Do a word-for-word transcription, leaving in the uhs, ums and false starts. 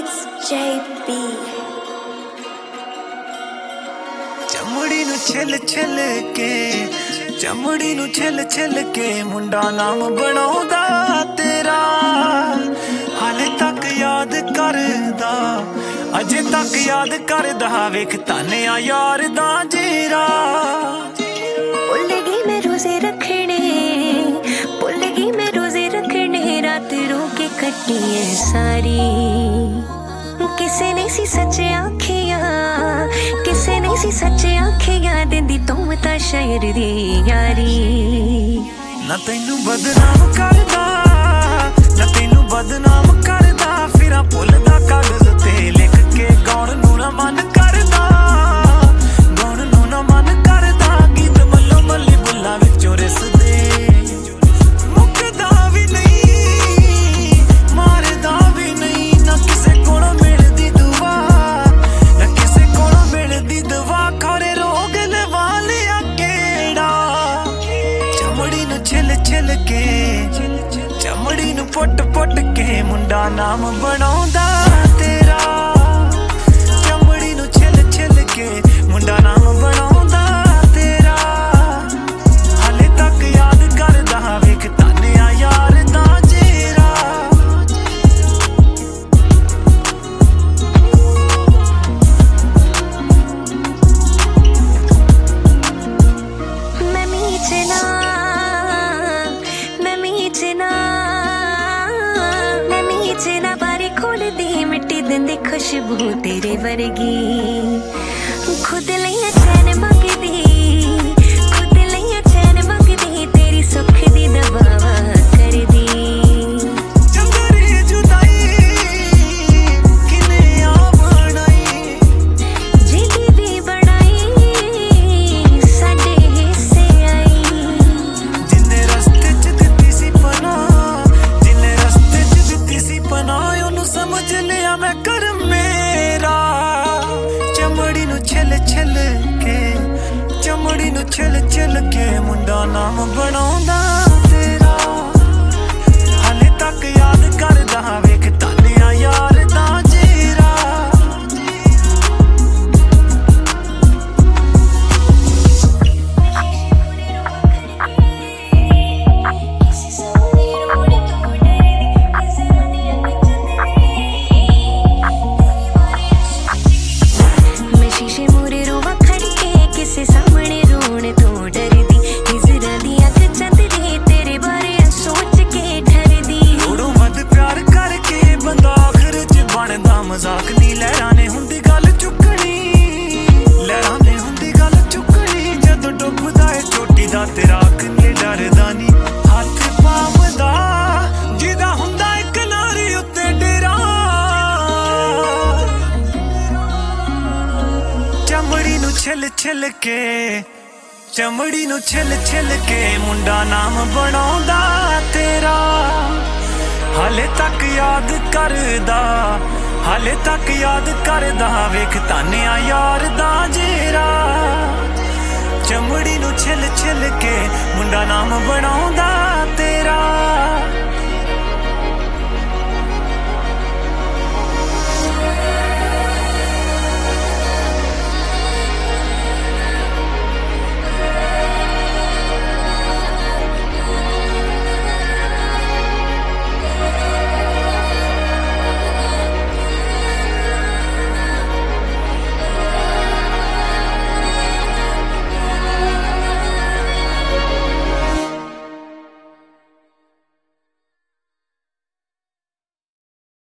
It's J B. चमड़ी नू छिल छिल के चमड़ी नू छिल छिल के मुंडा नाम बनाउंदा तेरा हाले तक याद करदा अजे तक याद करदा वेख तानिया यार दा जेरा भुल गई मैं रोजे रखने भुल गई मैं रोजे रखने रात रो के कटी है सारी किसे नहीं सी सच्चे आखियां किसे नहीं सी सच्चे आखियां दिंदी तुम ता शायर दी यारी ना तैनू बदनाम करदा ना तैनू बदनाम करदा फिरा भुलदा कागज ते लिख के गौण नू ना मन करदा गौण नू ना मन करदा गीत मल्लो मल्ली बुल्ला विचों रिसदे मुकदा भी नहीं मारदा भी नहीं ना किसे कोलों मिलदी दुआ ना किसे कोलों मिलदी दुआ खरे रोग लवा लिया केड़ा चमड़ी नू छिल छिल के चमड़ी नू पुट पुट के मुंडा नाम बनाउंदा तेरा चमड़ी नू छिल छिल के मुंडा नाम बनाउंदा तेरा हाले तक याद करदा वेख तानिया यार दा जेरा मैं मीचना मैं मीचना मैं मीचना बारी खोल दी मिट्टी दिंदी खुशबू तेरे वर्गी खुद लइया चैन मंगदी खुद लइया चैन मंगदी तेरी सुख दी दवा कर दी चंगरी जुदाई किने आ बनाई जिंदी भी बनाई साडे हिस्से आई जिन्ने रस्ते च दित्ती सी पनाह जिन्ने रस्ते च दित्ती सी पनाह ओनू समझ लिया मैं कर मेरा चमड़ी नू छिल छिल के चमड़ी नू छिल छिल के मुंडा नाम बनाउंदा तेरा हाले तक याद करदा वेख तानिया यार दा जेरा मैं शीशे मूरे रोवा खड़ के किसे सामने रोने तो डरदी नजरां दी अख चंदरी तेरे बारे सोच के ठरदी थोड़ो मद प्यार करके बंदा आखिर च बनदा मजाक नी लहरां ने हुंदी गल चुकनी लहरां ने हुंदी गल चुकनी जदों डुबदा ए चोटी दा तेरा कन्ने डरदा नी हत्थ पावदा जिदा हुंदा इक नारी उत्ते डेरा चमड़ी नू छिल छिल के चमड़ी नू छिल छिल के मुंडा नाम बनाउंदा तेरा हाले तक याद करदा हाले तक याद करदा वेख तानिया यार दा जेरा चमड़ी नू छिल छिल के मुंडा नाम बनाउंदा